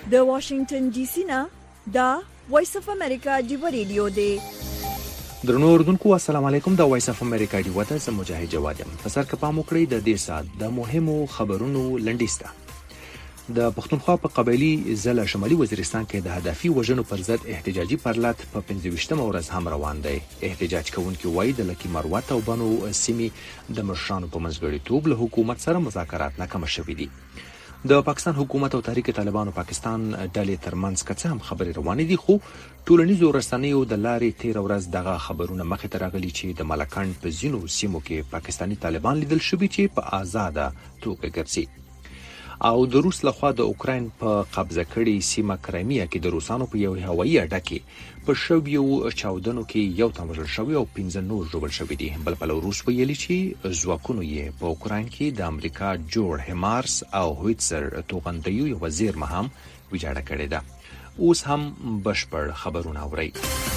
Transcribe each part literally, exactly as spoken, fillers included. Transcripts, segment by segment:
د واشنگټن ډي سي نه دا وایس اف امریکا ډیو ریډیو دی. درنو اردوونکو السلام علیکم. د وایس اف امریکا ډیو ته زه مجاهد جواد یم. په سر کې پام وکړئ د دې سات د مهمو خبرونو لنډیسته. د پښتونخوا په قبایلی ضلع شمالي وزیرستان کې د هدفي وژنو پر ضد احتجاجي پرلط په پنځه ویشتمه ورځ هم روان دی. احتجاج کوونکي وایي د لکی مروت او بنو سیمې د مشرانو په منځګړیتوب له حکومت سره مذاکرات ناکام شوي دي. د پاکستان حکومت او تحریک طالبانو پاکستان ډلې ترمنځ که څه هم خبرې روانې دي، خو ټولنیزو رسنیو د لارې تیر ورځ دغه خبرونه مخې ته راغلي چې د ملکند په ځینو سیمو کې پاکستانی طالبان لیدل شوي چې په آزاده توګه ګرځي. او د روس لخوا د اوکراین په قبضه کړي سیمه کرایمیا کې د روسانو په یو هوایي اډه کې په شویو چاودنو کې یو تن وژل شوی او پنځه نور ژوبل شوي دي. بل پلو روس ویلي چې ځواکونو یې په اوکراین کې د امریکا جوړ هیمارس او هویتسر توغندیو یو زیرمه هم ویجاړه کړې ده. اوس هم بشپړ خبرونه اورئ.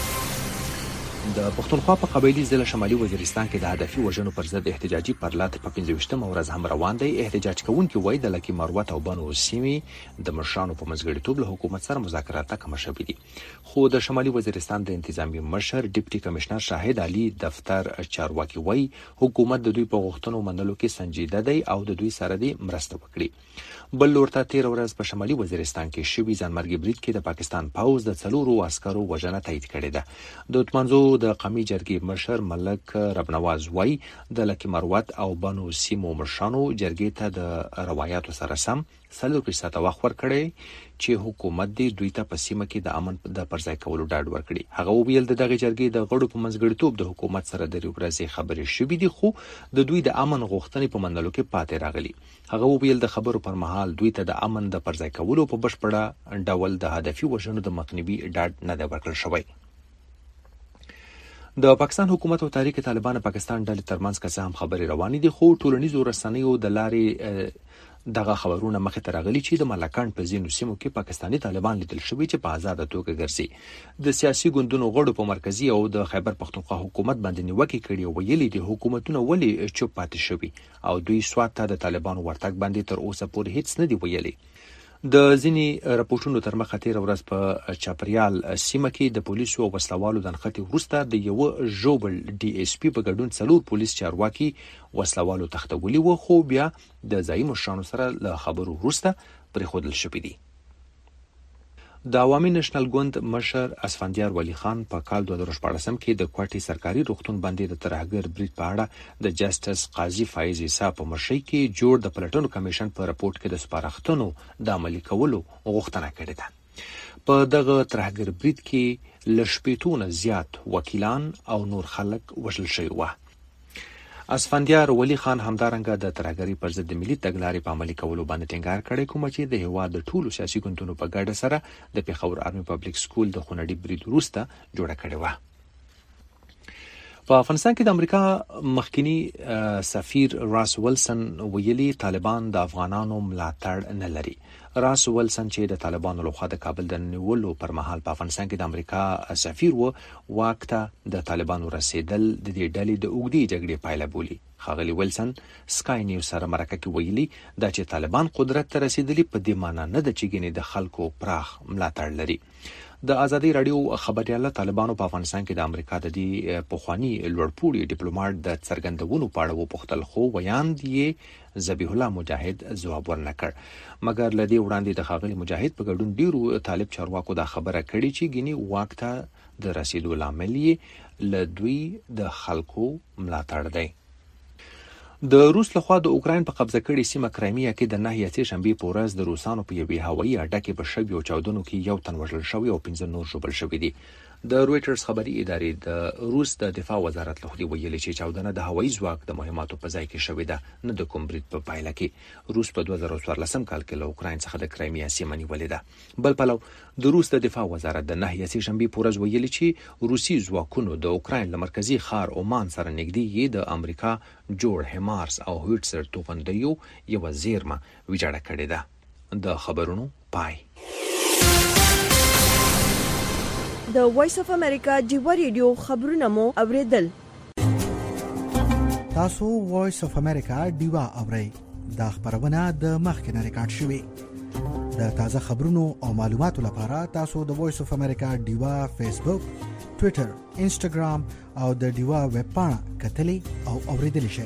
د پښتونخوا په قبایلی ضلع شمالي وزیرستان کې د هدفي وژنو پر ضد احتجاجي پرلط په پنځه ویشتمه ورځ هم روان دی. احتجاج کوونکي وایي د لکی مروت او بنو سیمې د مشرانو په منځګړیتوب له حکومت سره مذاکرات ناکام شوي دي. خو د شمالي وزیرستان د انتظامی مشر ډیپټي کمشنر شاهد علي دفتر چارواکي وایي حکومت د دوی په غوښتنو منلو کې سنجیده دی او د دوی سره دی مرسته وکړي. بل لورته تیر ورځ په شمالي وزیرستان کې شوی ځانمرګي برید کې د پاکستان پوز د څلورو عسکرو وژنه تایید کړې ده. د تمنځو د قومي جرګې مشر ملک ربنواز وایي د لکی مروت او بنو سیمو مشرانو جرګې ته د روایتو سره سم څلور فیصد وخت ورکړي چې حکومت دې دوی ته په سیمه کې د امن د پرځای کولو ډاډ ورکړي. هغه ویل د دغه جرګې د غړو په منځګړیتوب د حکومت سره د ورځې خبرې شوې دي، خو د دوی د امن غوښتنې په منلو کې پاتې راغلي. هغه ویل د خبرو پر مهال دوی ته د امن د پرځای کولو په بشپړه ډول د هدفي وژنو د مخنیوي ډاډ نه دی ورکړل شوی. د پاکستان حکومت او تحریک طالبان پاکستان ډلې ترمنځ که څه هم خبرې روانې دي، خو ټولنیزو رسنیو د لارې دغه خبرونه مخې ته راغلي چې د ملکند په ځینو سیمو کې پاکستانی طالبان لیدل شوي چې په آزاده توګه ګرځي. د سیاسي ګوندونو غړو په مرکزی او د خیبر پختونخوا حکومت باندې نیوکې کړي او ویلي دي حکومتونه ولې چوپ پاتې شوي او دوی سوات ته د طالبانو ورتګ باندې تر اوسه پورې هیڅ نه دی ویلي. د ځینی راپورټونو تر مخه تیر ورځ په چاپریال سیمه کې د پولیسو او وسلوالو د نښتې وروسته د یو ژوبل ډي اس پی په ګډون څلور پولیس چارواکي وسلوالو تختولي و، خو بیا د ځایي مشرانو سره له خبرو وروسته پرېښودل شوي دي. د عوامي نېشنل ګوند مشر اسفندیار ولی خان په کال دوه زره شپاړسم کې د کوټي سرکاري روغتون باندې د ترهګر برید په اړه د جسټس قاضي فایز عیسی په مشرۍ کې جوړ د پلټنو کمیشن په راپورټ کې د سپارښتنو د عملي کولو غوښتنه کړې ده. په دغه ترهګر برید کې له شپېتو نه زیات وکیلان او نور خلک وژل شوي وو. اسفندیار ولی خان همدارنګه د ترهګرۍ پر ضد د ملي تګلارې په عملي کولو باندې ټینګار کړی، کومه چې د هېواد د ټولو سیاسي ګوندونو په ګډه سره د پېښور آرمي پبلک سکول د خونړي برید وروسته جوړه کړې وه. په افغانستان کې د امریکا مخکنی سفیر راس ولسن ویلي طالبان د افغانانو ملاتړ نه لري. راس ولسن چې د طالبانو لخوا د کابل د نیولو پر مهال په افغانستان کې د امریکا سفیر و، واک ته د طالبانو رسیدل د دې ډلې د اوږدې جګړې پایله بولي. ښاغلي ولسن سکای نیوز سره مرکه کې ویلي دا چې طالبان قدرت ته رسیدلی په دې معنی نه ده چې ګینې د خلکو پراخ ملاتړ لري. د ازادي رادیو خبرياله طالبانو په افغانستان کې د امریکا د دې پخوانی لوړپوړي ډیپلوماټ د څرګندونو په اړه وپوښتل، خو ویاند یې ذبیح الله مجاهد ځواب ورنکړ. مګر لدی وړاندې د خاغلی مجاهد په ګډون ډیرو طالب چارواکو دا خبره کړې چې ګینی واک ته د رسیدو لامل یې له دوی د خلکو ملاتړ دی. د روس لخوا د اوکراین په قبضه کړي سیمه کرایمیا کې د نهه یې شنبې په ورځ د روسانو په یوې هوایي اډه کې په شویو چاودنو کې یو تن وژل شوی او پنځه نور ژوبل شوي دي. د رويټرز خبري ادارې د روس د دفاع وزارت لخوا ویلي چې چاودنه د هوایي ځواک د مهماتو په ځای کې شوې ده، نه د کوم برید په پایله کې. روس په دوه زره څوارلسم کال کې له اوکراین څخه د کرایمیا سیمه نیولې ده. بل پلو د روس د دفاع وزارت د نهه یې شنبې په ورځ ویلي چې روسي ځواکونو د اوکراین له مرکزی ښار اومان سره نږدې د امریکا جوړ هیمارس او هویتسر توغندیو یو زیرمه ویجاړه کړې ده. د خبرونو پای. د وایس اف امریکا ډیو ریډیو خبرونه مو اوریدل. تاسو وایس اف امریکا ډیو اورئ. دا خبرونه د مخکنه ریکارډ شوې. د تازه خبرونو او معلوماتو لپاره تاسو د وایس اف امریکا ډیوا فیسبوک، ټوئیټر، انسټاګرام او د ډیوا ویب پاڼه کتلی او اوریدلی شئ.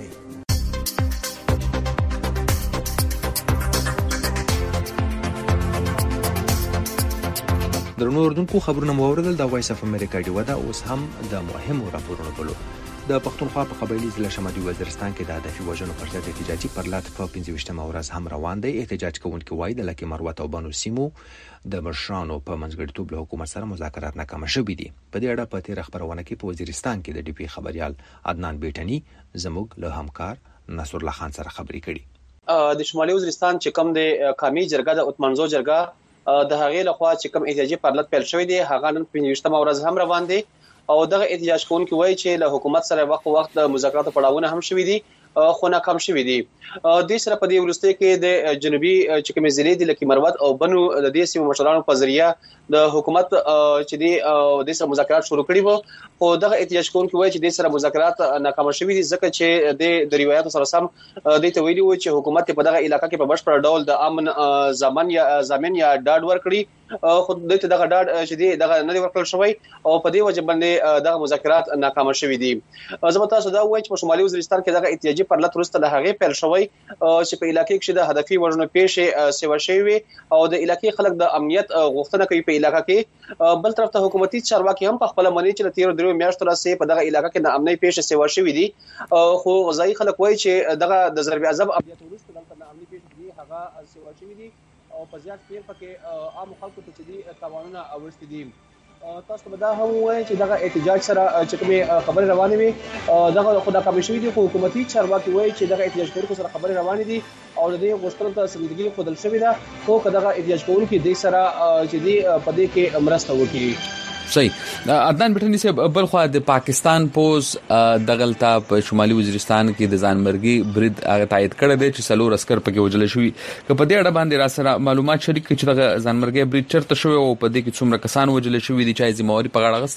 درنو اردوونکو خبرونه مو اوریدل د وایس اف امریکا ډیوا دا اوس هم د مهمو راپورونو بلو. د پښتونخوا په قبایلی ضلع شمالي وزیرستان کې د هدفي وژنو پر ضد احتجاجي پرلط په پنځه ویشتمه ورځ هم روان دی. احتجاج کوونکي وایي د لکه مروت او بنو سیمو د مشرانو په منځګړیتوب له حکومت سره مذاکرات ناکام شوي دي. په دې اړه په تیر خبرونه کې په وزیرستان کې د ډي پی خبريال عدنان بیٹنی زموږ له همکار نصر الله خان سره خبرې کړي. د شمالي وزیرستان چې کوم د قومي جرګه د اتمنځو جرګه د هغې لخوا چې کوم احتجاجي پرلط پیل شوی دی هغه نن پنځه ویشتمه ورځ هم روان دی او دغه احتجاج کوونکي وایي چې له حکومت سره وخت وخت د مذاکراتو پړاوونه هم شوي دي خو ناکام شوي دي. د سره په دې ولسته کې د جنوبي چې کوم ضلع د لکه مروت او بنو د دې سیمو مشرانو په ذریعہ د حکومت چې دی د سره مذاکرات شروع کړي وو خو دغه احتجاج کوونکي وایي چې د سره مذاکرات ناکام شوي دي ځکه چې د د روایتو سره سم د ته ویلي وو چې حکومت په دغه علاقې کې په بشپړ ډول د امن ضامن یا ضامن یا ډاډ ورکړي خو د ته دغه ډاډ چې دی دغه نه ورکړل شوی او په دې وجه باندې دغه مذاکرات ناکام شوي دي. زه تاسو دا وایم چې په شمالي وزیرستان کې دغه احتجاجي پرلط وروسته له هغه پیل شوی چې په علاقې کې د هدفي وژنو پیښې سیوا شوی او د علاقې خلک د امنیت غوښتنه کوي په علاقې کې. بل طرف ته حکومتي چارواکي هم په خپل منی چې تیر درو میاشتو راځي په دغه علاقې کې د امنیت پیښې سیوا شوی دي خو ځای خلک وایي چې دغه د ضرب اعظم امنیت وروسته دلته د امنیت پیښې دي هغه سیوا شوی دي او په زیات پیر پکې عام خلکو ته چې دي قوانونه اوستي دي. تاسو به دا هم وایي چې دغه احتجاج سره چې کومه خبره روانه وي دغه خدا کمی شوی دي خو حکومتي چارواکي وایي چې دغه احتجاج کوونکو سره خبره روانه دي او د دې غوښتنو ته سمدګي خودل شوی ده خو دغه احتجاج کوونکو د سره چې دي په دې کې مرسته وکړي. صحیح. عدنان بیٹنی سے بل خوا د پاکستان پوز دغلتا په شمالي وزیرستان کې د ځانمرګي برید هغه تایید کړی دی چې څلور عسكر پکې وژل شوي. که په دې اړه باندې را سره معلومات شریک کړي چې دغه ځانمرګي برید چرته شوی او په دې کې څومره کسان وژل شوي دي چې ذمہواری په غاړه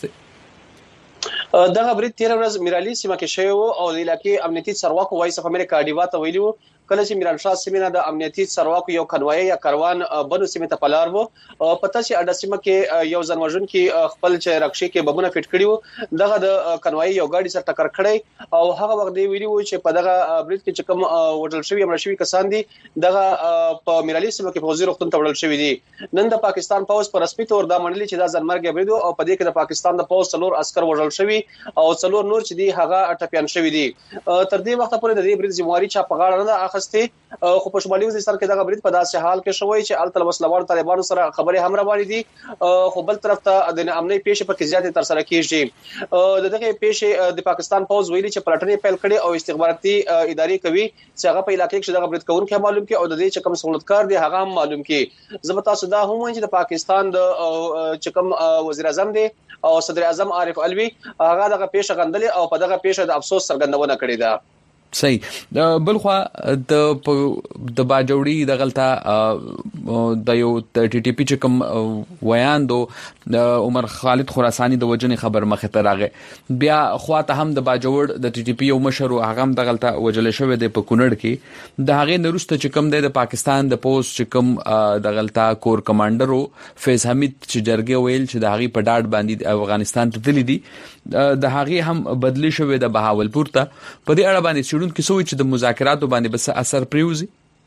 غوښتي؟ دغه برید تیر ورځ میرالي سیمه کې شوی او د علاقې امنیتي چارواکو وایس اف امریکا ډیوا ته ویلو کله چې میران شاه سیمه د امنیتي چارواکو یو کنوای یا کاروان بنو سیمه ته پلار وو پته چې اډه سیمه کې یو ځنوژن کې خپل چې رکشي کې بمونه فټ کړي وو دغه د کنوای یو گاډي سره ټکر کړی او هغه وخت دی ویلي وو چې په دغه برید کې چې کوم وډل شوی امر شوی کسان دي دغه په میرالي سیمه کې فوزي روختون ته وړل شوی دي. نن د پاکستان پوز پر رسمي تور دا منلي چې دا ځنمرګ برید او په دې کې د پاکستان د پوز څلور عسكر وژل شوی او څلور نور چې دي هغه ټپيان شوی دي. تر دې وخت پورې د دې برید ذمہواری چا په غاړه نه اخستې خو په شمالي وزیرستان کې دغه برید په داسې حال کې شوی چې التل مسلمان طالبانو سره خبرې هم روانې دي خو بل طرف ته د امنیت پیښې په کې زیاتې تر سره کیږي. دغه پیښې د پاکستان پوز ویلي چې پلټنې پیل کړي او استخباراتي ادارې کوي چې هغه په علاقې کې دغه برید کوونکي معلوم کړي او د دې چې کوم سہولتکار دي هغه هم معلوم کړي. زه به تاسو دا هم وایم چې د پاکستان د چې کوم وزیر اعظم دی او صدر اعظم عارف علوي هغه دغه پیښه غندلې او په دغه پیښه د افسوس څرګندونه کړې ده. صحیح. بل خو د د باجوړي د غلطه د یو ټي ټي پی چې کوم ویان دو عمر خالد خراساني د وجنې خبر مخه ته راغی بیا خواته هم د باجوړ د ټي ټي پی یو مشر هغه هم د غلطه وجل شوی د په کونړ کې د هغه نرسته چې کوم د پاکستان د پوسټ چې کوم د غلطه کور کمانډرو فیض حمید چې جرګه ویل چې د هغه په ډاډ باندې افغانستان ته تللی دي د هغه هم بدلی شوی د بهاولپور ته په دې اړه باندې شړون کې سوچ د مذاکراتو باندې بس اثر پریوزي.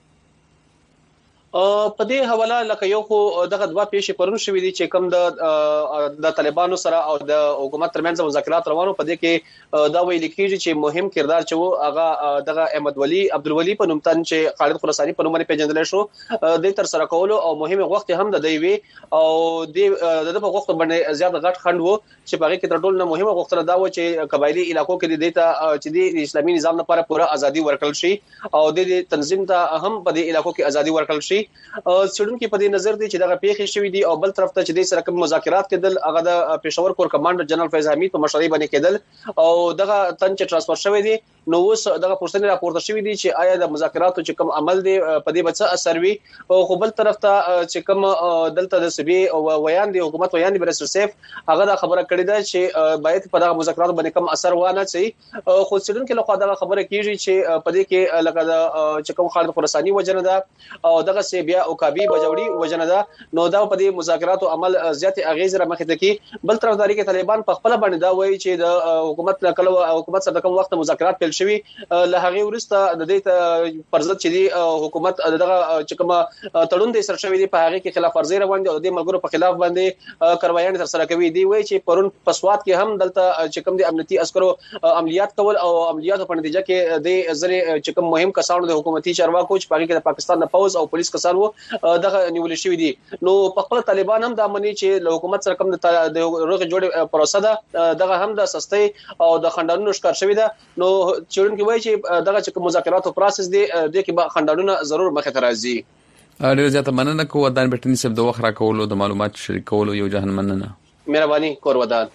په دې حواله لکه یو خو دغه دوا پیښې پرون شوې دي چې کوم د د طالبانو سره او د حکومت ترمنځ مذاکرات روانو په دې کې دا ویل کېږي چې مهم کردار چې وو هغه دغه احمد ولی عبدالولی په نوم تن چې خالد خراساني په نوم باندې پیژندل شو د تر سره کولو او مهم وخت هم د دی وی او د د وخت باندې زیات غټ خند وو چې په هغه کې تر ټولو مهمه غوښتنه دا و چې قبایلی علاقو کې د دیتا چې د اسلامي نظام لپاره پوره ازادي ورکړل شي او د تنظیم ته هم په دې علاقو کې ازادي ورکړل شي. سټډون کې په دې نظر دی چې دغه پیښې شوې دي او بل طرف ته چې د سره کوم مذاکرات کېدل هغه د پېښور کور کمانډر جنرال فیض حمید په مشرۍ باندې کېدل او دغه تن چې ترانسفر شوی دی نو اوس دغه پوښتنه راپورته شوې دي چې آیا د مذاکراتو چې کوم عمل دی په دې بچ اثر وي او خو بل طرف ته چې کوم دلته د سبي او ویان دی حکومت ویان دی برسر سیف هغه دا خبره کړې ده چې باید په دغه مذاکراتو باندې کوم اثر وانه شي خو سیدن کې له خوا دغه خبره کیږي چې په دې کې لکه د چې کوم خالد خراساني وجنه ده او دغه سی بیا او کابي بجوړي وجنه ده نو دا په دې مذاکراتو عمل زیات اغیز را مخې ته کی بل طرفداري کې طالبان په خپل باندې دا وایي چې د حکومت کله حکومت سره کوم وخت مذاکرات پیل شوي له هغه ورسته د دې پرځد چې دی حکومت دغه چې کوم تړون دې سره شوی دی په هغه کې خلاف ورزي روان دي او د ملګرو په خلاف باندې کاروایان تر سره کوي دی وایي چې پرون په سواد کې هم دلته چې کوم د امنیتي عسکرو عملیات کول او عملیاتو په نتیجه کې د زری چې کوم مهم کسانو د حکومتي چارواکو چې پاکي کې د پاکستان د پوز او پولیس کسان وو دغه نیول شوی دي نو په خپل طالبان هم دا مني چې له حکومت سره کوم د روغ جوړ پروسه ده دغه هم د سستي او د خندانونو ښکار شوی ده نو چېرون کې وایي چې دغه چې مذاکراتو پروسس دی د کې به خندانونه ضرور مخه ته راځي ډېر زیاته مننه کوم ودان بټنی صاحب د وخت را کولو د معلومات شریکولو یو جهان مننه مهرباني کور ودان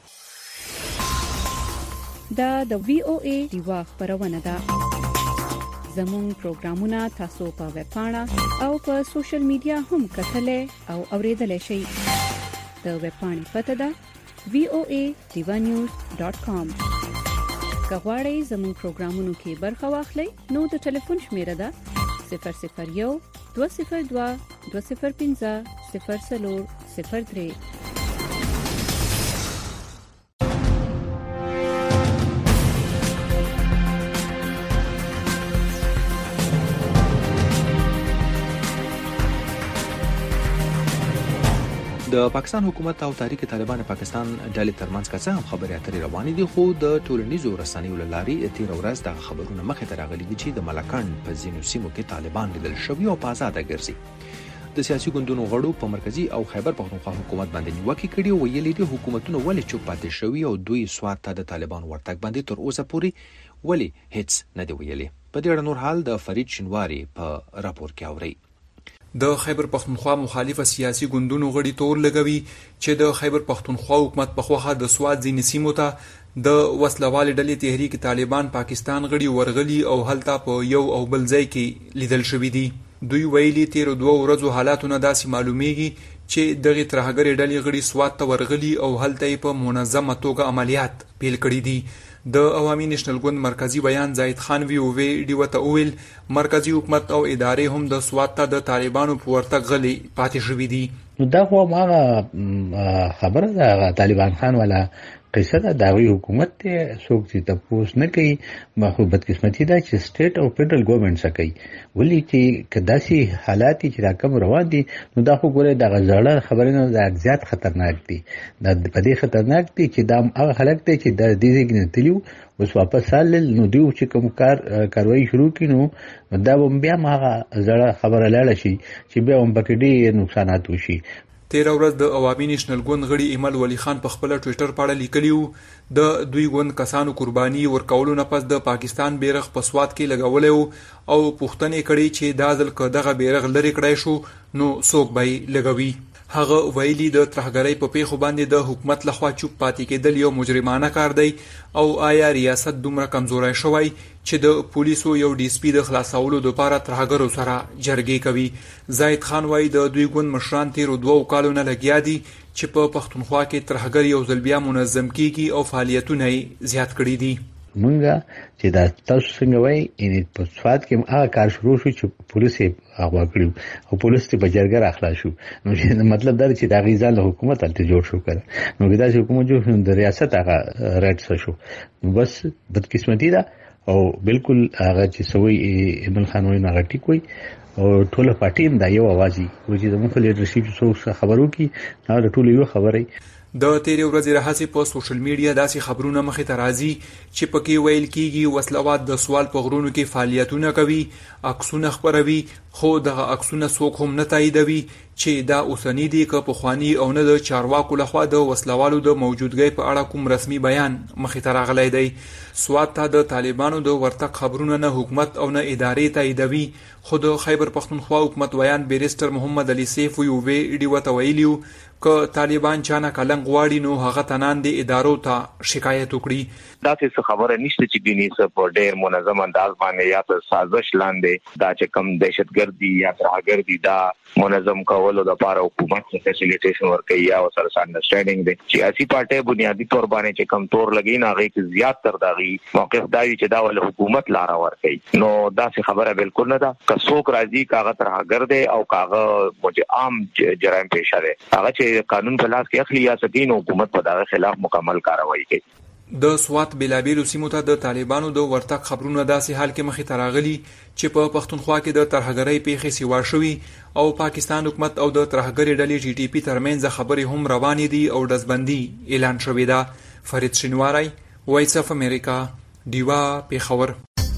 دا د وی او ای دیوا خبرونه ده زموږ پروګرامونه تاسو په ویب پاڼه او په سوشل میډیا هم کتلای او اوریدلای شئ د ویب پاڼې پته ده وی او ای دیوا نیوز ډاٹ کام کغواړئ زموږ پروګرامونو کې برخه واخلئ نو د ټلیفون شمیره ده صفر صفر یو دوه صفر دوه دوه صفر پنځه صفر څلور صفر درې د پاکستان حکومت او تحریک طالبان پاکستان ډلې ترمنځ که څه هم خبرې اترې روانې دي خو د ټولنیزو رسنیو له لارې تیر ورځ د خبرونو مخې ته راغلي دي چې د ملکند په ځینو سیمو کې طالبان لیدل شوي او په آزاده ګرځي د سیاسي ګوندونو غړو په مرکزی او خیبر پختونخوا حکومت باندې نیوکه کړې او ویلي دي حکومتونه ولې چوپ پاتې شوي او دوی سواد ته د طالبان ورتګ باندې تر اوسه پورې ولې هیڅ نه دی ویلي په دې اړه نور حال د فرید شنواری په راپور کې اوري د خیبر پختونخوا مخالفه سیاسي ګوندونو غړي تور لګوي چې د خیبر پختونخوا حکومت په خوخه د سواد ځینې سیمو ته د وسلوال ډلې تحریک طالبان پاکستان غړي ورغلي او هلته په یو او بل ځای کې لیدل شوي دي دوی ویلي تیر دوه ورځو حالاتونه داسې معلومیږي چې دغه ترهګر ډلې غړي سواد ته ورغلي او هلته په منظمه توګه عملیات پیل کړي دي د عوامي نېشنل ګوند مرکزی بیان زاید خان وی او وی ډیو ته ویل مرکزی حکومت او ادارې هم د سواد ته د طالبانو په ورتګ غلي پاتې شوې دي نو دا خو هغه خبره ده طالبان خان ولا قصه ده د حکومت ته څوک چې تاسو نه کوي مخه بدقسمتي ده چې سټیټ او فدرل ګورنمنت سکي ولې چې کداسي حالات چې راکم روان دي نو دا خو ګوره د غزړه خبرونه د زیات خطرناک دي د پدې خطرناک دي چې دا هغه خلک دي چې د دې کې تلیو اوس واپس سال نو دیو چې کوم کار کاروایی شروع کینو دا بیا ما زړه خبره لاله شي چې بیا هم پکې ډېر نقصانات وشي تیر ورځ د عوامي نېشنل ګوند غړي ایمل ولی خان په خپل ټوئیټر پاړه لیکلیو د دوی ګوند کسانو قرباني ورکولو نه پس د پاکستان بیرغ په سواد کې لګولې او پوښتنه کړې چې دا ځل کداغه بیرغ لري کړای شو نو څوک به لګوي هغه ویلي د ترهګرۍ په پیښو باندې د حکومت لخوا چوپ پاتې کېدل یو مجرمانه کار دی او آیا ریاست دومره کمزورای شوی چې د پولیسو یو ډي اس پي د خلاصولو لپاره ترهګرو سره جرګې کوي زاید خان وایي د دوی ګوند مشران تیرو دوه کالو نه لګیا دي چې په پښتونخوا کې ترهګر یو ځل بیا منظم کیږي او فعالیتونه زیات کړي دي مونږه چې دا تاسو څنګه وایي ان په سواد کې هغه کار شروع شو چې پولیس یې هغه کړو او پولیس ته بجرګر اخلا شو نو مطلب دا چې دا غیزه له حکومت ته جوړ شو کړه نو دا چې حکومت جو د ریاست هغه رټ شو نو بس بدقسمتي ده او بالکل هغه چې سوي ابن خان وایي نه غټي کوي او ټول پارټي هم دا یو اوازي چې د مخ لیډرشپ څو خبرو کې نه ټول یو خبري د تیر ورځې راهسي په سوشل میډیا داسې خبرونه مخې ته راځي چې پکې ویل کیږي وسلوات د سوال په غرونو کې فعالیتونه کوي عکسونه خبروي خو دغه عکسونه څوک هم نه تاییدوي چې دا اوسنی دی که پخوانی او نه د چارواکو لخوا د وسلوالو د موجودګۍ په اړه کوم رسمي بیان مخې ته راغلی دی. سوات ته د طالبانو د ورتګ خبرونه نه حکومت او نه ادارې تاییدوي، خو د خیبر پختونخوا حکومت ویان بیرسټر محمد علي سیف یو ویډیو ته ویلیو که طالبان چانه کلنګ غواړي نو هغه تنان د ادارو ته شکایت وکړي. دا څه خبره نشته چې ګینی څه په ډېر منظم انداز باندې یا په سازش لاندې دا چې کم دهشتګردي یا ترهګردي دا منظم کولو د لپاره حکومت څخه فیسیلیټیشن ورکوي یا سره انډرستانډینګ دی. سیاسي پارټي بنیادی تور باندې چې کم تور لګي نه هغه کې زیات تر داغي موقف دا چې دا ول حکومت لاره ورکوي. نو دا څه خبره بالکل نه ده. که څوک راځي کاغه ترهګرد او کاغه موجه عام جرایم پیښه ده هغه چې قانون په لاس کې اخلي یا سکین حکومت په دغه خلاف مکمل کاروایی کوي. د سوات بلابیلو سیمو ته د طالبانو د ورتګ خبرونه داسې حال کې مخې ته راغلي چې په پښتونخوا کې د ترهګرۍ پیښې سیوا شوي او پاکستان حکومت او د ترهګرۍ ډلې جی ټي پی ترمنځ خبرې هم روانې دي او ډزبندي اعلان شوې ده. فرید شینواری، وایس اف امریکا، ډیوا، پیښور.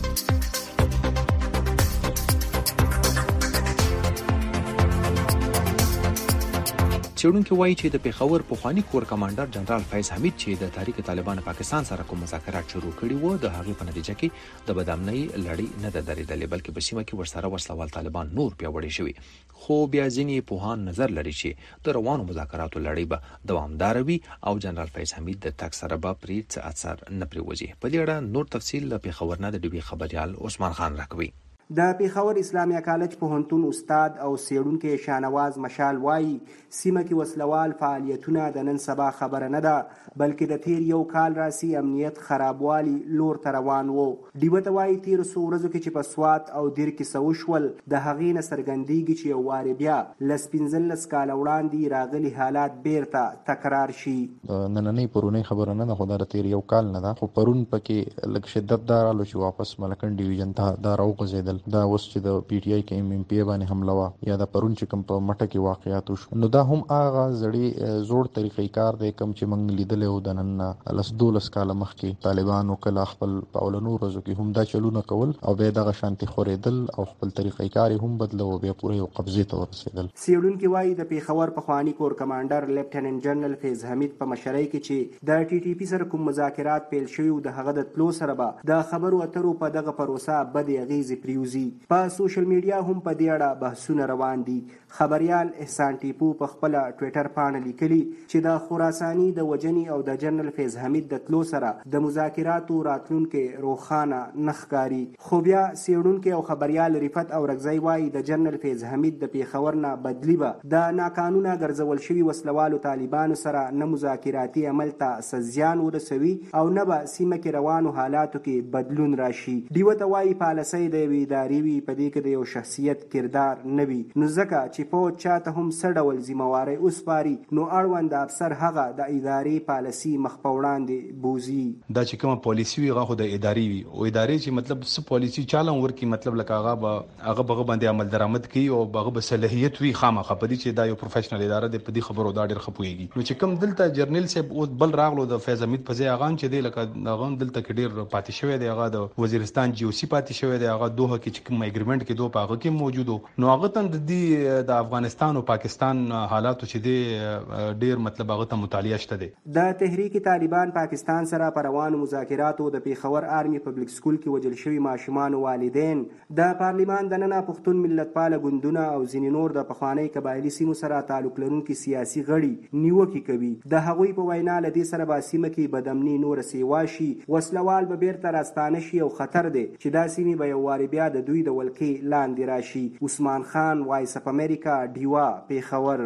څېړونکي وایي چې د پیښور پخوانی کور کمانډر جنرال فیض حمید چې د تحریک طالبان پاکستان سره کوم مذاکرات شروع کړي وو د هغې په نتیجه کې د بدامنۍ لړۍ نه ده درېدلې بلکې په سیمه کې ورسره وسلوال طالبان نور پیاوړي شوي. خو بیا ځینې پوهان نظر لري چې د روانو مذاکراتو لړۍ به دوامداره وي او جنرال فیض حمید د تګ سره به پرې څه اثر نه پرېوځي. په دې اړه نور تفصیل له پیښور نه د ډیوي خبریال عثمان خان راکوي. د پیښور اسلامي کالج پوهنتون استاد او څېړونکی شاهنواز مشال وایي سیمه کې وسلوال فعالیتونه د نن سبا خبره نه ده بلکې د تیر یو کال راسي امنیت خرابوالي لور ته روان وو. ډیوه ته وایي تیر څو ورځو کې چې په سوات او دیر کې څه وشول د هغې نه څرګندېږي چې یو وارې بیا لس پنځلس کاله وړاندې راغلي حالات بیرته تکرار شي. نننۍ پرونۍ خبره نه ده خو دا د تیر یو کال نه ده خو پرون پکې لږ شدت دا رالو چې واپس ملکن ډیویژن ته دا راوغځېدل. دا اوس چې د پی ټی آی کې ایم ایم پی باندې حمله وه یا د پرون چې کوم په مټه کې واقعیات وشو نو دا هم هغه زړې زوړ طریقې کار دی کوم چې موږ لیدلی و د نن لس دولس کاله مخکې طالبانو کله خپل په اولنو ورځو کې هم دا چلونه کول او بیا دغه شانتې خورېدل او خپل طریقې کار یې هم بدله و بیا پوره یو قبضې ته ورسېدل. څېړونکي وایي د پیښور پخواني کور کمانډر لیفټننټ جنرال فیض حمید په مشرۍ کې چې د ټي ټي پي سره کوم مذاکرات پیل شوي و د هغه د تلو سره به د خبرو اترو په دغه پروسه بدې اغېزې پرېوځي. په سوشل میډیا هم په دې اړه بحثونه روان دي. خبریال احسان ټیپو په خپل ټویټر باندې لیکلي چې د خراساني د وجنې او د جنرال فیض حمید د تلو سره د مذاکراتو راتلونکي روښانه نه ښکاري. خو بیا څېړونکي او خبریال رفت اورکزی وایي د جنرال فیض حمید د پیښور نه بدلی به د ناقانونه ګرځول شوي وسلوالو طالبانو سره نه مذاکراتي عمل ته څه زیان ورسوي او نه به سیمه کې روانو حالاتو کې بدلون راشي. ډیوه ته وایي پالیسۍ د یوې ادارې وي په دې کې د یو شخصیت کردار نه وي نو ځکه چې فوج چاته هم څه ډول ذمهوارۍ وسپاري نو اړوند افسر هغه د ادارې پالیسي مخ په وړاندې بوزي. دا چې کومه پالیسي وي هغه خو د ادارې وي او ادارې چې مطلب څه پالیسي چاله ورکي مطلب لکه هغه به هغه به باندې عمل درآمد کوي او هغه به صلاحیت وي خامخا په دې چې دا یو پروفیشنل اداره ده په دې خبرو دا ډېر ښه پوهېږي. نو چې کوم دلته جرنیل صاحب اوس بل راغلو د فیض حمید په ځای هغه چې دی لکه هغه دلته کې ډېر پاتې شوی دی هغه د وزیرستان جی او سی پاتې شوی دی هغه دوه کې چې کوم اګریمنټ کې دوه په هغه کې موجود نو هغه ته د دې د افغانستان او پاکستان حالاتو چې دی ډېر مطلب هغه ته مطالعه شته دی. د تحریک طالبان پاکستان سره په روانو مذاکراتو د پیښور آرمي پبلک سکول کې وژل شوي ماشومانو والدین د پارلیمان دننه پښتون ملتپاله ګوندونه او ځینې نور د پخوانۍ قبایلي سیمو سره تعلق لرونکي سیاسي غړي نیوکې کوي. د هغوی په وینا له دې سره به سیمه کې بدامني نوره سیوا شي وسلوال به بیرته راستانه شي او خطر دی چې دا سیمې به یو وارې بیا د دوی د ولکې لاندې راشي. عثمان خان، وایس اف امریکا، ډیوا، پیښور.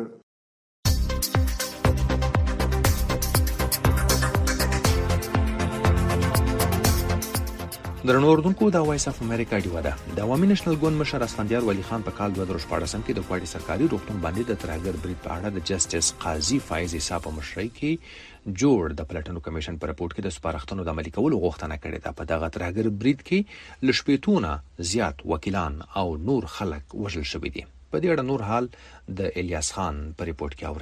درنو اردوونکو دا وایس اف امریکا ډیوا ده. د عوامي نېشنل ګوند مشر اسفندیار ولی خان په کال دوه زره شپاړسم کې د کوټې سرکاري روغتون باندې د ترهګر برید په اړه د جسټس قاضي فایز عیسی په مشرۍ کې جوړ د پلټنو کمیشن په رپورت کې د سپارښتنو د عملي کولو غوښتنه کړې ده. په دغه ترهګر برید کې له شپېتونه زیات وکیلان او نور خلک وژل شوي دي. په دې اړه نور حال د الیاس خان په رپورت کې اورئ.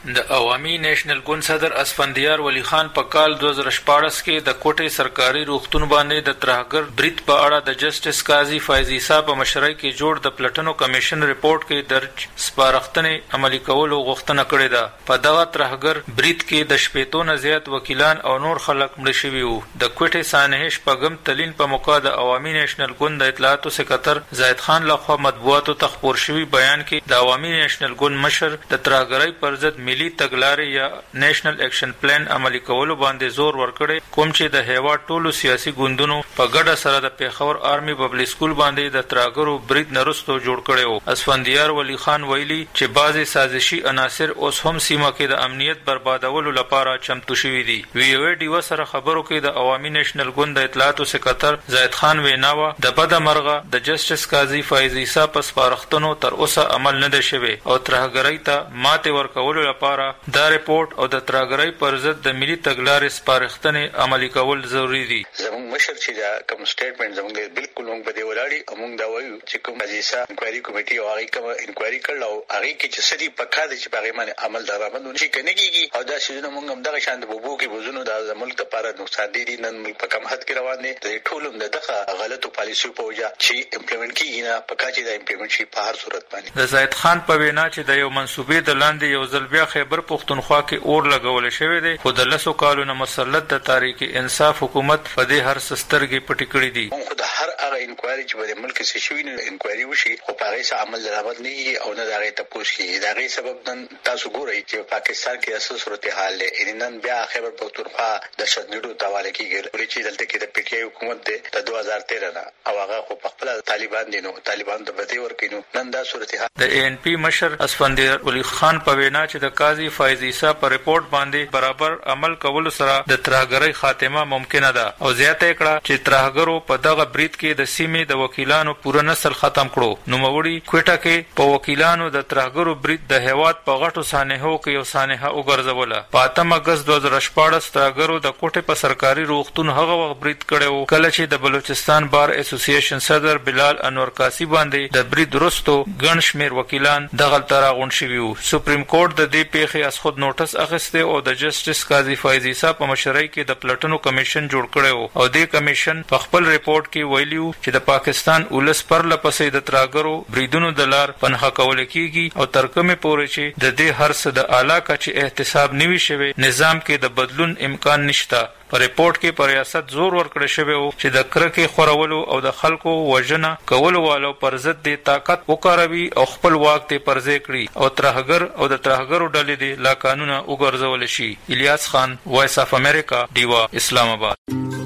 د عوامي نېشنل ګوند صدر اسفندیار ولی خان په کال دوه زره شپاړس کې د کوټې سرکاري روغتون باندې د ترهګر برید په اړه د جسټس قاضي فیض عیسی په مشرۍ کې جوړ د پلټنو کمیشن ریپورت کې درج سپارښتنې عملي کولو غوښتنه کړې ده. په دغه ترهګر برید کې د شپېتو نه زیات وکیلان او نور خلک مړه شوي وو. د کوټې سانحې شپږم تلین په موقع د عوامي نېشنل ګوند د اطلاعاتو سکرټر زاهد خان لخوا مطبوعاتو ته خپور شوي بیان کې د عوامي نېشنل ګوند مشر د ترهګرۍ پر ضد ملي تګلارې یا نېشنل اکشن پلان عملي کولو باندې زور ورکړي، کوم چې د هیواد ټولو سیاسي ګوندونو په ګډه سره د پیښور آرمي پبلک سکول باندې د ترهګرو برید نرستو جوړ کړي وو. اسفندیار ولی خان ویلي چې بعضې سازشي عناصر اوس هم سیمه کې د امنیت بربادولو لپاره چمتو شوي دي. وی او ای ډیوه سره خبرو کې د عوامي نېشنل ګوند د اطلاعاتو سکرټر زاهد خان وینا وه د بده مرغه د جسټس قاضي فیض عیسی په سپارښتنو تر اوسه عمل نه دی شوی او ترهګرۍ ته ماتې ورکولو لپاره دا ریپورت او د ترهګرۍ پر ضد د ملي تګلارې سپارښتنې عملي کول ضروري دي. زموږ مشر چې دا کوم سټیټمنټ زموږ بالکل موږ په دې ولاړی او موږ دا وایو چې کوم عزیزا انکوایري کمیټي او هغه کوم انکوایري کړل او هغه کې چې سړي په کار دي چې هغه باندې عمل درامد ونشي کنه کیږي او دا شیزونه موږ هم دغه شان د بوبو کې بوزونو د ملک لپاره نقصان دي نن ملک په کم حد کې روان دي. د ټولو د دغه غلطو پالیسیو په وجه چې امپلیمنٹ کیږي نه په کاچې د امپلیمنٹ شي په هر صورت باندې. د زاهد خان په وینا چې د یو منسوبې د لاندې یو ځل بیا خیبر پښتونخوا کې اور لګول شوی دی، خو د لسو کالونو مسلط د تحریک انصاف حکومت په دې هر سترګې پټې کړې دي. خو د هر هغه انکوایري چې په ملک کې شوی نه انکوایري وشي خو په هغه څه عمل درآمد نه او نه دغه تپوس کیږي. دا غي سبب نن تاسو ګورئ چې پاکستان کې اساس صورتحال دی. نن بیا خیبر پښتونخوا د شدیدو تواله کیږي چې دلته کې د پی ټی آی حکومت دی د دوه هزار تیرہ نه او هغه خو په خپل طالبان دي نو طالبان ته بده ورکینو. نن دا صورتحال د ای ان پی مشر اسفندیار ولی خان په وینا چې د قاضي فیض عیسی په ریپورت باندې برابر عمل کولو سره د ترهګرۍ خاتمه ممکنه ده او زیاته کړه چې ترهګرو په دغه برید کې د سیمې د وکیلانو پوره نسل ختم کړو. نوموړي کوټه کې په وکیلانو د ترهګرو برید د هیواد په غټو سانحو کې یو سانحه وګرځوله. په اتم اګست دوه زره شپاړس ترهګرو د کوټې په سرکاري روغتون هغه وخت برید کړی و کله چې د بلوچستان بار اسوسییشن صدر بلال انور کاسی باندې د برید وروسته ګڼ شمېر وکیلان دغلته راغونډ شوي وو. سپریم کورټ د دې پیښې از خود نوټس اخیستی او د جسټس قاضي فیض عیسی په مشرۍ کې د پلټنو کمیشن جوړ کړی و او دې کمیشن په خپل ریپورت کې ویلي و چې د پاکستان ولس پرله پسې د ترهګرو بریدونو د لار پنهه کول کیږي او تر کومې پورې چې د دې هر څه د اعلی کچې احتساب نوي شوی نظام کې د بدلون امکان نشته. په ریپورت کې پر ریاست زور ورکړی شوی و چې د کرکې خورولو او د خلکو وژنه کولو والو پر ضد د طاقت وکاروي او خپل واک ته پرځای کړي او ترهګر او د ترهګرو ډلې د لا قانونه وګرځول شي. الیاس خان، وایس اف امریکا، ډیوا، اسلام آباد.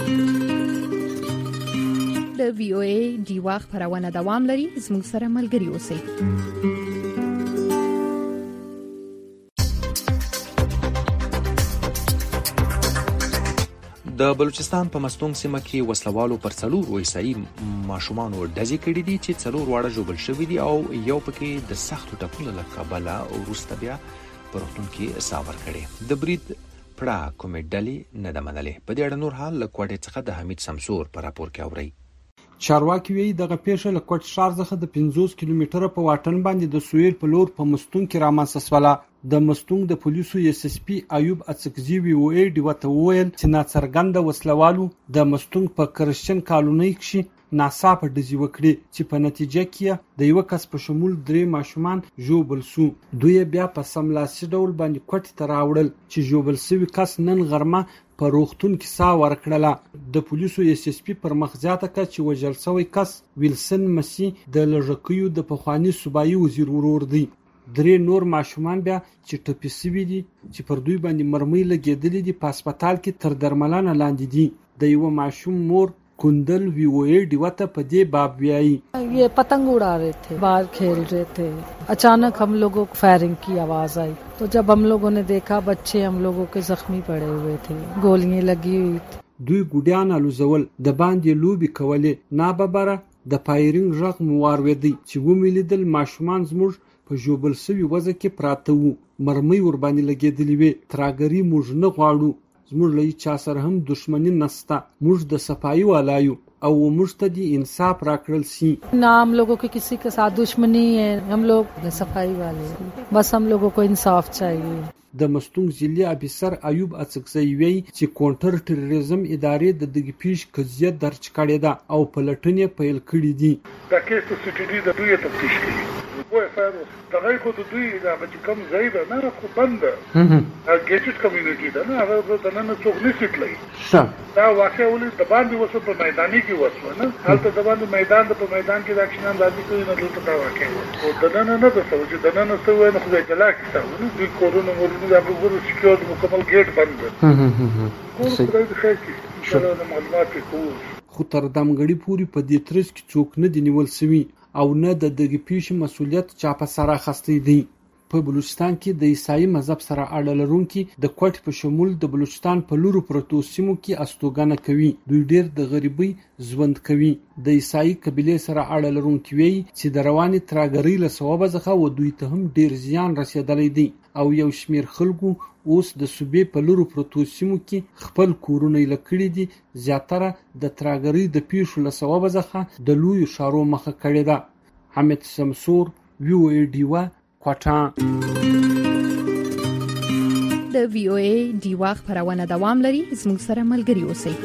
د وی او ای ډیوا خبرونه دوام لري. زموږ سره ملګري اوسئ. د بلوچستان په مستونګ سیمه کې وسلوالو پر څلور عیسائی ماشومانو ډزې کړې دي چې څلور واړه ژوبل شوي دي او یو پکې د سختو ټپونو له کبله وروسته بیا په روغتون کې ساه ورکړې. د برید پړه کومې ډلې نه ده منلې. په دې اړه نور حال له کوټې څخه د حمید سمسور په راپور کې اورئ. چارواکي وایي دغه پیښه له کوټ ښار څخه د پنځوس کیلومتره په واټن باندې د سویل په لور په مستونګ کې رامنځته شوله. د مستونګ د پولیسو ایس اس پی ایوب اڅکزي وی او ای ډیوه ته وویل چې ناڅرګنده وسلوالو د مستونګ په کرسچن کالونۍ کې ناڅاپه ډزې وکړې چې په نتیجه کې د یو کس په شمول درې ماشومان ژوبل شو. دوی بیا په سملاسي ډول باندې کوټې ته راوړل چې ژوبل شوي کس نن غرمه په روغتون کې ساه ورکړله. د پولیسو ایس اس پی پر مخ زیاته کړه چې وژل شوی کس ویلسن مسي د لږکیو د پخواني صوبایي وزیر ورور دی. درې نور ماشومان بیا چې ټپي شوي دي چې پر دوی باندې مرمۍ لګېدلې دي په هسپتال کې تر درملنه لاندې دي. د یو ماشوم مور Kundal V O ए डिवाता पदे बाप व्याई। ये पतंग उड़ा रहे थे, बाहर खेल रहे थे, अचानक हम लोगों को फायरिंग की आवाज आई, तो जब हम लोगों ने देखा बच्चे हम लोगों के जख्मी पड़े हुए थे, गोलियां लगी हुई थी. دوی ګډیان الوزول د باندې لوبي کولې ناببره د فایرینګ ژغ موارویدي چې ومیلیدل ماشومان زموږ په جوبل سوي وځه کې پراته وو، مرمۍ ور باندې لګېدلې وې. تراګری موږ نه غواړو، زموږ له چا سره هم دښمنی نسته، موږ د صفایي والایو او موږ ته دی انصاف راکړل سی. ना हम लोगों की किसी के साथ दुश्मनी है, हम लोग सफाई वाले, बस हम लोगों को इंसाफ चाहिए. د مستونګ ضلعي افیسر ایوب اڅکزی وی چې کونټر ټیرریزم ادارې د دغه پیښ قضیه درج کړې ده او پلټنې پیل کړې دي. دا کیس ته سی ټي ډي د دوی تفتیش کوي. وای فارو دغه کو د دوی دا چې کوم ځای ده نه خو بند ده ګیټډ کمیونټي ده نه هغه د نن څوک نشي تللی. دا واقع ولې د باندې وسو په میداني کې وسو نه هلته د باندې میدان د په میدان کې د اکشنان لازم کوي نه دلته دا واقع او د نن نه د څه چې د نن څه وای نه خو د جلا کیسه نو دوی کورونه ورونه د وګورو سکیورټي مکمل ګیټ بند ده. خو خدای دې خیر کړي ان شاء الله معلومات کوو. خو تر دمګړی پوری په دې ترڅ کې څوک نه دی نیول سوي او نه د دغه پیښې مسولیت چا په سر اخیستی دی. په بلوچستان کې د عیسائی مذهب سره اړه لرونکي د کوټ په شمول د بلوچستان په لورو پروتو سیمو کې استوګنه کوي. دوی ډیر د غریبۍ ژوند کوي. د عیسائی قبیله سره اړه لرونکي وی چې د رواني تراګری له سبب څخه و دوی ته هم ډیر زیان رسیدلی دی او یو شمیر خلکو اوس د صوبې په لورو پروتو سیمو کې خپل کورونه لکړي دي. زیاتره د تراګری د پیښو له سبب څخه د لوی شارو مخه کړي ده. حمید سمسور وی او ای ډیوا کوټا. د وی او ای ډیوا خبرونه دوام لري. زموږ سره ملګري اوسئ.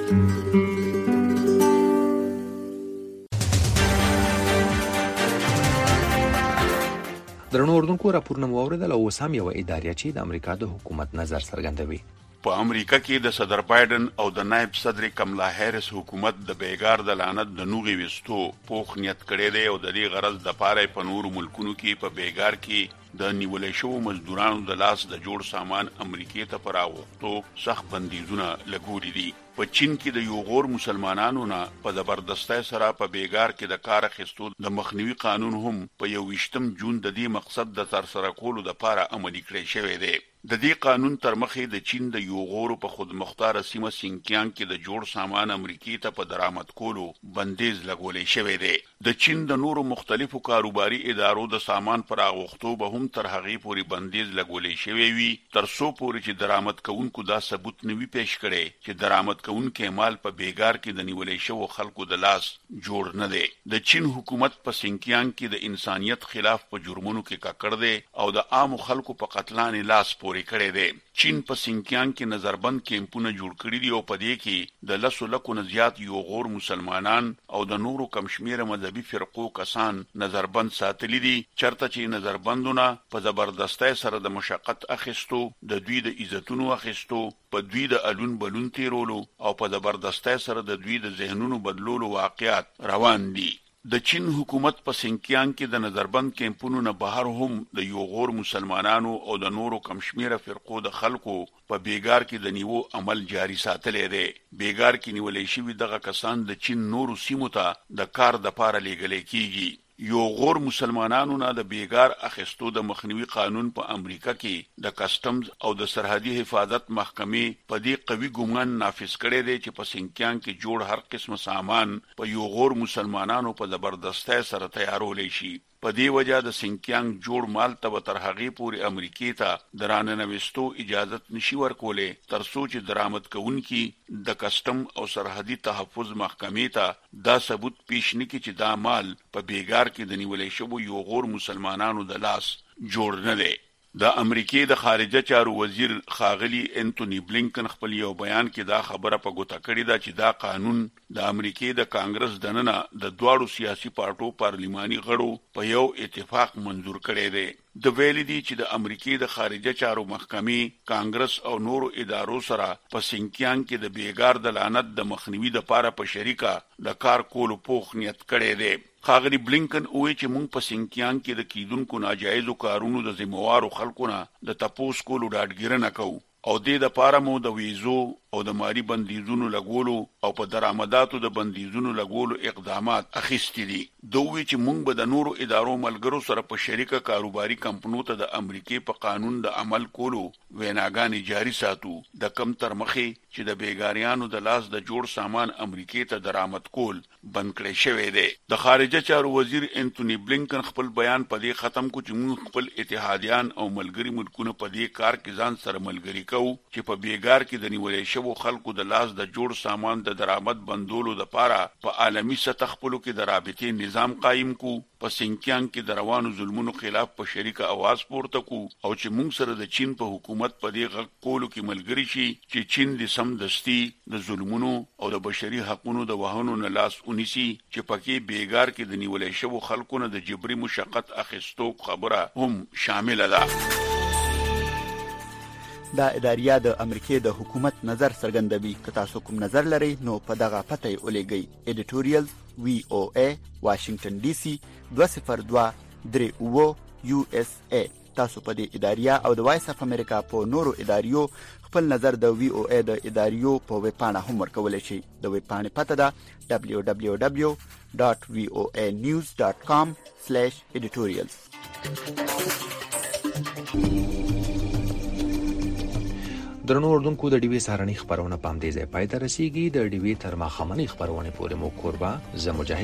درنو اردوونکو راپورونه مو اوریدل او اوس هم یوه ادارې چې د امریکا د حکومت نظر څرګندوي. په امریکا کې د صدر بایدن او د نائب صدر کملا هریس حکومت د بیګار د لعنت د نوغي وستو پوخ نیت کړی دی او د دې غرض د پاره په نورو ملکونو کې په بیګار کې د نیولې شو مزدورانو د لاس د جوړ سامان امریکای ته پراوښتو سخت بندیزونه لګولې دي. په چین کې د یو غور مسلمانانو نه په زبردستۍ سره په بیګار کې د کار اخیستو د مخنیوي قانون هم په یوویشتم جون د دې مقصد د تر سره کولو لپاره عملي کړی شوی دی. د دې قانون تر مخې د چین د یو غور په خود مختار سیمه سینکیانګ کې د جوړ سامان امریکای ته په درآمد کولو بندیز لګولې شوی دی. د چین د نورو مختلفو کاروباري ادارو د سامان پراوښتو به هم تر هغې پورې بندیز لګولې شوی وي تر څو پورې چې درآمد کوونکو دا ثبوت نه وي پیش کړی چې درآمد کوونکي مال په بیګار کې د نیولې شو خلکو د لاس جوړ نه دی. د چین حکومت په سینکیانګ کې د انسانیت خلاف په جرمونو کې ککړ دی او د عام خلکو په قتلان لاس پورې کړی دی. چین په سینکیانګ کې نظربند کیمپونه جوړ کړي دي او په دې کې د لسو لکو نه زیات یو غور مسلمانان او د نورو کم شمیره مذهبي فرقو کسان نظربند ساتلي دي. چرته چې نظربندونه په زبردستۍ سره د مشقت اخیستو، د دوی د عزتونو اخیستو، په دوی د الون بلون تیرولو او په زبردستۍ سره د دوی د ذهنونو بدلولو واقعیات روان دي. د چین حکومت په سینکیانګ کې د نظربند کیمپونو نه بهر هم د یو غور مسلمانانو او د نورو کمشمیره فرقو د خلکو په بیګار کې د نیو عمل جاری ساتلی دی. بیګار کې نیولې شوي دغه کسان د چین نورو سیمو ته د کار د پاره لیږلی کیږي. یو غور مسلمانانو نه د بیګار اخیستو د مخنیوي قانون په امریکا کې د کسټمز او د سرحدي حفاظت محکمې په دې قوي ګومان نافذ کړی دی چې په سینکیانګ کې جوړ هر قسم سامان په یو غور مسلمانانو په زبردستۍ سره تیارولی شي. په دې وجه د سینکیانګ جوړ مال ته تر هغې پورې امریکای ته د راننوستو اجازت نشي ورکولی تر څو چې درآمد کوونکي د کسټم او سرحدي تحفظ محکمې ته دا ثبوت پیش نه کړي چې دا مال په بیګار کې د نیولې شوو یو غور مسلمانانو د لاس جوړ نه دی. د امریکای د خارجه چارو وزیر خاغلی انټونی بلینکن خپل یو بیان کې دا خبره په ګوته کړې ده چې دا قانون د امریکای د کانګرس دننه د دواړو سیاسي پارټو پارلماني غړو په یو اتفاق منظور کړی دی. د ویلي دي چې د امریکای د خارجه چارو محکمې، کانګرس او نورو ادارو سره په سینکیانګ کې د بیګار د لعنت د مخنیوي لپاره په شریکه د کار کولو پوخ نیت کړی دی. خاغلی بلینکن وایي چې موږ په سینکیانګ کې د کیدونکو ناجایزو کارونو د ذمہوارو خلکو نه د تپوس کولو ډاډګیرنه کوو او دې د پاره مو د ویزو او د مالی بندیزونو لګولو او په درآمداتو د بندیزونو لګولو اقدامات اخیستي دي. دوی چې موږ به د نورو ادارو ملګرو سره په شریکه کاروباري کمپنیو ته د امریکای په قانون د عمل کولو ویناګانې جاری ساتو د کم تر مخې چې د بیګاریانو د لاس د جوړ سامان امریکای ته درآمد کول بند کړی شوی دی. د خارجه چارو وزیر انټونی بلینکن خپل بیان په دې ختم کو چې موږ خپل اتحادیان او ملګری ملکونه په دې کار کې ځان سره ملګری کوو چې په بیګار کې د نیولې شوو خلکو د لاس د جوړ سامان د درآمد بندولو لپاره په عالمي سطح خپلو کې د رابطې نظام قائم کو، په سینکیانګ کې د روانو ظلمونو خلاف په شریکه आवाज پورته کو، او چې موږ سره د چین په حکومت په دې غږ کولو کې ملګری شي چې چین د سم دستی د ظلمونو او د بشري حقوقو د وهانو نه لاس ونیسي، چې پکې بیګار کې د نیولې شوو خلکو نه د جبري مشقت اخیستو خبره هم شامل ده. دا اداریه د امریکای د حکومت نظر څرګندوي. که تاسو کوم نظر لرئ نو په دغه پته یې ولېږئ. ایډیټوریال وی او ای واشنگټن ډي سي دوه صفر دوه درې اووه یو اس ای. تاسو په دې اداریه او د وایس اف امریکا په نورو اداریو خپل نظر د وی او ای د اداریو په ویب پاڼه هم ورکولی شئ. د ویب پاڼې پته ده دبلیو دبلیو دبلیو ډاټ وی او ای نیوز ډاټ کام سلیش ایډیټوریالز. درنو اردوونکو د ډیوی سهارنۍ خبرونه په همدې ځای پای ته رسیږي. د ډیوی تر ماښامنۍ خبرونه پورې مو کوربه زه مجاهد